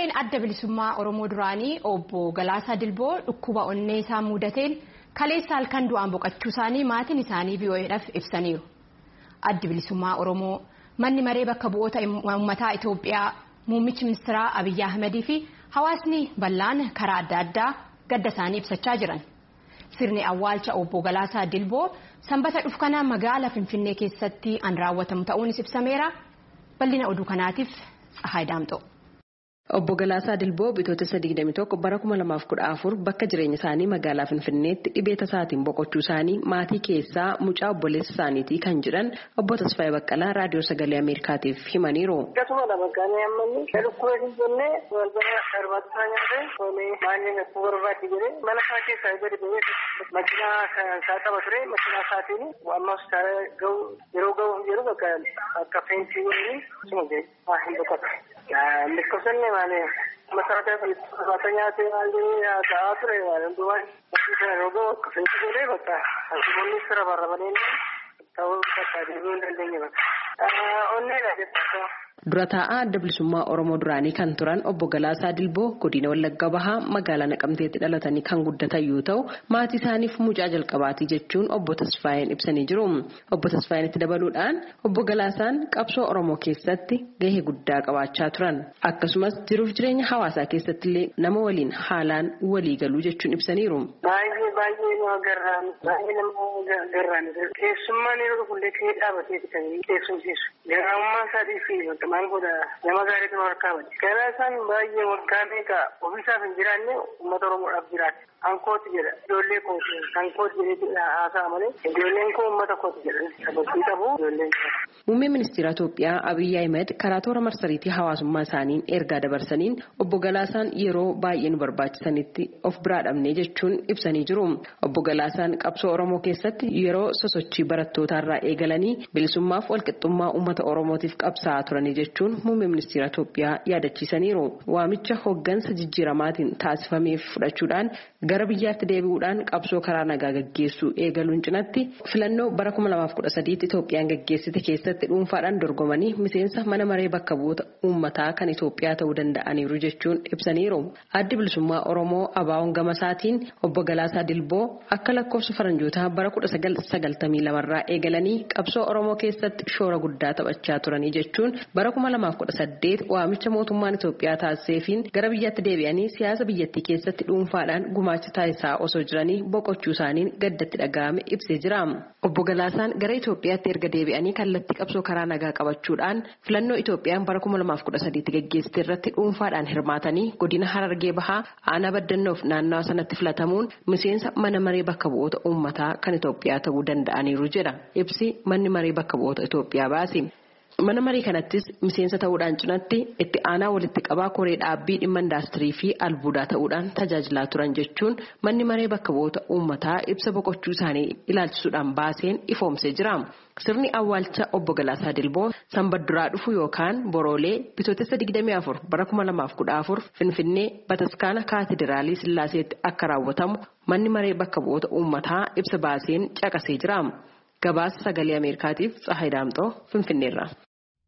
Hoogganaan adda bilisummaa Oromoo duraanii obbo Galaasaa Dilboo dhukkuba onnee isaa mudateen kaleessa halkan du'aan boqachuu isaanii maatiin isaanii VOA'dhaaf ibsaniiru. Addi bilisummaa Oromoo manni maree bakka bu'oota uummataa Itoophiyaa muummichi ministeeraa Abiyyi Ahmedii fi hawaasni bal'aan karaa adda addaa gadda isaanii ibsachaa jiran. Sirni awwaalcha obbo Galaasaa Dilboo sanbata dhufkanaa magaalaa Finfinnee keessatti an raawwatamu ta'uunis ibsameera. Bal'ina oduu kanaatiif Tsahaay Daamxoo. Obbo Galaasaa Dilboo bitootessa 21 bara 2014 bakka jireenya isaanii magaalaa Finfinneetti dhibee tasaatiin boqochuu isaanii maatii keessaa mucaa obboleessa isaaniitii kan jedhan obbo Tasfaayee Baqqalaa raadiyoo sagalee Ameerikaatiif himaniiru. Miskosanne malee masaraa fayyadamatanii haasa'aa ture waan duwwaan roga akka fayyadamee bakka asumonni sira barbaadanii ta'uu bakka deebi'uu hin dandeenye bakka onneedha jechuudha. Dura taa'aa adda bilisummaa Oromoo duraanii kan turan obbo Galaasaa Dilboo godina Wallagga Bahaa magaalaa Naqamteetti dhalatanii kan guddatan yoo ta'u maatii isaaniif mucaa jalqabaatii jechuun obbo Tasfaayeen ibsanii jiru. Obbo Tasfaayeen itti dabaluudhaan obbo Galaasaan qabsoo Oromoo keessatti gahee guddaa qabaachaa turan. Akkasumas jiruuf jireenya hawaasaa keessatti illee nama waliin haalaan walii galuu jechuun ibsaniiru. Baay'ee nama garraan keessummaan yeroo fuullee kee dhaabatee bitanii keessumsiisu. Garaamummaa isaatii fi maal godha nama gaariitu harkaa bade. Galaasaan baay'ee waggaa meeqa ofiisaaf hin jiraanne uummata Oromoodhaaf jiraate. Ankooti jedha ijoollee kooti ankooti jedhee haasa'a malee ijoolleen koo uummata kooti jedhan sababii qabu ijoolleen kooti. Muummeen ministeera Itoophiyaa Abiyyi Ahmed karaa toora marsariitii hawaasummaa isaaniin ergaa dabarsaniin obbo Galaasaan yeroo baay'ee nu barbaachisanitti of biraa dhabnee jechuun ibsanii jiru. Obbo Galaasaan qabsoo Oromoo keessatti yeroo sosochii barattootaarraa eegalanii bilisummaaf walqixxummaa uummata Oromootiif qabsaa'aa turanii jechuun muummee ministeera Itoophiyaa yaadachiisaniiru. Waamicha hooggansa jijjiiramaatiin taasifameef fudhachuudhaan gara biyyaatti deebi'uudhaan qabsoo karaa nagaa gaggeessuu eegaluun cinatti filannoo bara 2013 Itoophiyaan gaggeessite keessatti dhuunfaadhaan dorgomanii miseensa mana maree bakka bu'oota uummataa kan Itoophiyaa ta'uu danda'aniiru jechuun ibsaniiru. Addi bilisummaa Oromoo ABO'n gama isaatiin obbo Galaasaa Dilboo akka lakkoofsa faranjootaa bara 1992 irraa eegalanii qabsoo Oromoo keessatti shoora guddaa taphachaa turanii jechuun bara 2018 waamicha mootummaan Itoophiyaa taasiseefiin gara biyyaatti deebi'anii siyaasa biyyattii keessatti dhuunfaadhaan gumaacha taasisaa osoo jiranii boqochuu isaaniin gaddatti dhaga'ame ibsee jira. Obbo Galaasaan gara Itoophiyaatti erga deebi'anii kallattii qabsoo karaa nagaa qabachuudhaan filannoo Itoophiyaan bara 2013 gaggeessite irratti dhuunfaadhaan hirmaatanii godina Harargee Bahaa aanaa Baddannoof naannawa sanatti filatamuun miseensa mana maree bakka bu'oota uummataa kan Itoophiyaa ta'uu danda'aniiru jedha ibsi manni maree bakka bu'oota Itoophiyaa baase. Mana marii kanattis miseensa ta'uudhaan cinatti itti aanaa walitti qabaa koree dhaabbii dhimma indaastirii fi albuudaa ta'uudhaan tajaajilaa turan jechuun manni maree bakka bu'oota uummataa ibsa boqochuu isaanii ilaalchisuudhaan baaseen ifoomsee jira. Sirni awwaalcha obbo Galaasaa Dilboo sanbata duraa dhufu yookaan boroolee bitootessa 24 bara 2014 Finfinnee Bataskaana Kaatidiraalii Sillaaseetti akka raawwatamu manni maree bakka bu'oota uummataa ibsa baaseen caqasee jira. Gabaasa sagalee Ameerikaatiif Tsahaay Daamxoo Finfinneerraa.